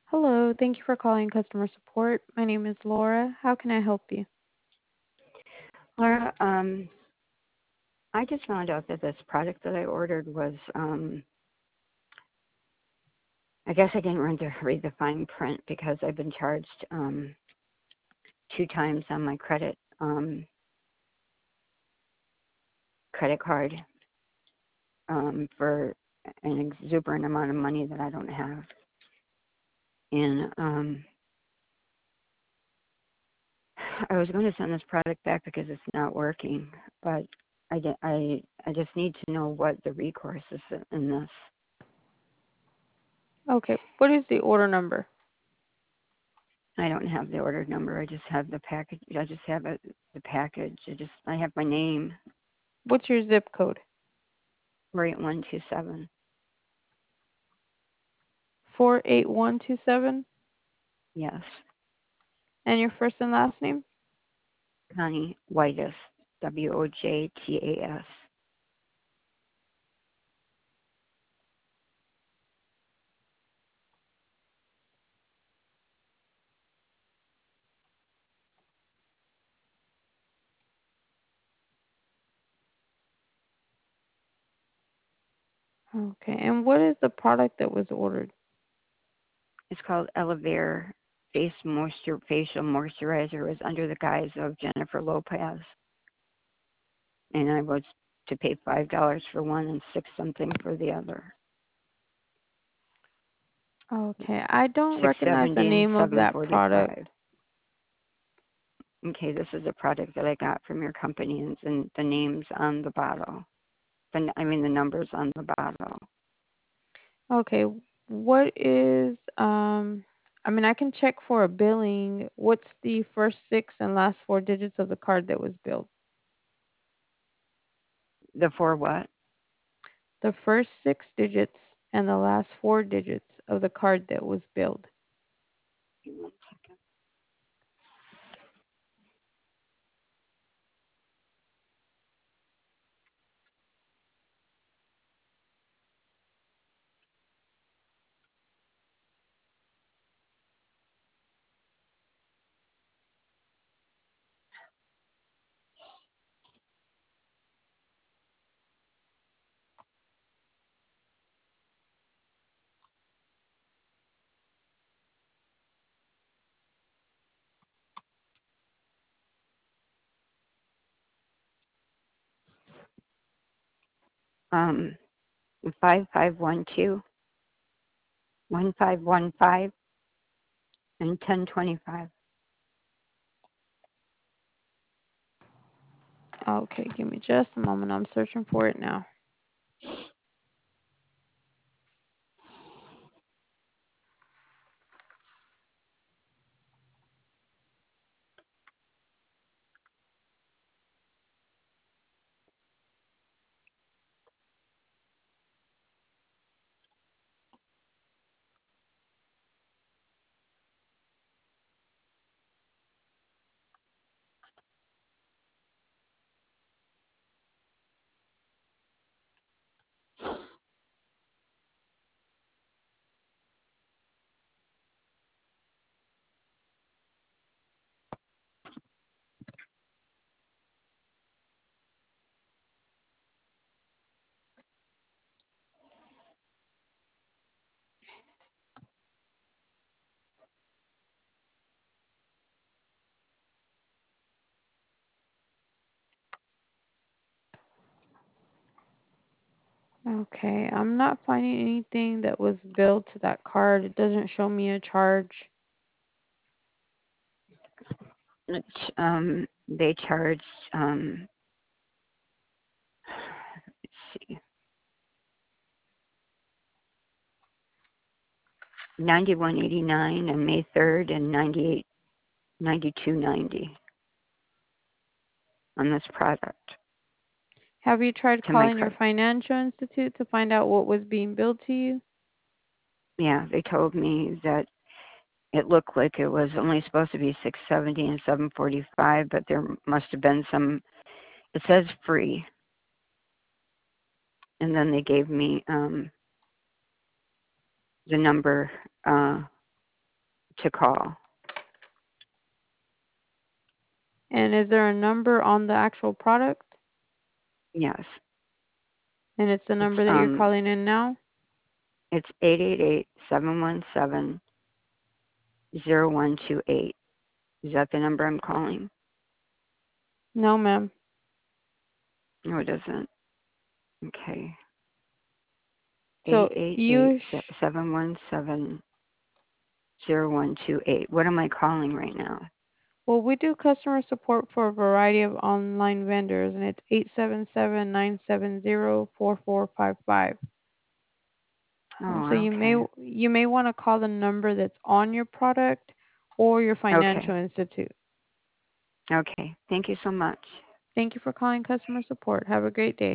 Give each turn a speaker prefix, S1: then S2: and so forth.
S1: Hello, thank you for calling customer support. My name is Laura. How can I help you?
S2: Laura, I just found out that this product that I ordered was, I guess I didn't read the fine print because I've been charged 2 times on my credit card for an exuberant amount of money that I don't have. And I was going to send this product back because it's not working, but I just need to know what the recourse is in this.
S1: Okay, what is the order number?
S2: I don't have the order number. I just have the package. I just have the package. I have my name,
S1: What's your zip code?
S2: 48127.
S1: 48127.
S2: Yes.
S1: And your first and last name?
S2: Connie Whitus, Wojtas.
S1: Okay, and what is the product that was ordered?
S2: It's called Elevare Facial Moisturizer. It was under the guise of Jennifer Lopez. And I was to pay $5 for one and six something for the other.
S1: Okay, I don't recognize the
S2: 670 and
S1: name of that product.
S2: 745. Okay, this is a product that I got from your company, and the name's on the bottle. The numbers on the bottle.
S1: Okay, what is I can check for a billing. What's the first six and last four digits of the card that was billed?
S2: The four what?
S1: The first six digits and the last four digits of the card that was billed.
S2: Give me 1 second. Um, 5512, 1515, and 1025.
S1: Okay, give me just a moment. I'm searching for it now. Okay, I'm not finding anything that was billed to that card. It doesn't show me a charge.
S2: They charged, let's see, 91.89 on May 3rd and 92.90 on this product.
S1: Have you tried
S2: To my
S1: calling your
S2: credit.
S1: financial institute to find out what was being billed to you?
S2: Yeah, they told me that it looked like it was only supposed to be 670 and 745, but there must have been some. It says free, and then they gave me the number. to call.
S1: And is there a number on the actual product?
S2: Yes.
S1: And it's the
S2: It's
S1: number that you're calling in now?
S2: it's 888-717-0128. Is that the number I'm calling?
S1: No, ma'am.
S2: No, it doesn't. Okay.
S1: So
S2: 888-717-0128. What am I calling right now?
S1: well, we do customer support for a variety of online vendors, and it's 877-970-4455. So
S2: Oh,
S1: you
S2: okay.
S1: may want to call the number that's on your product or your
S2: Okay.
S1: financial institute.
S2: Okay. Thank you so much.
S1: Thank you for calling customer support. Have a great day.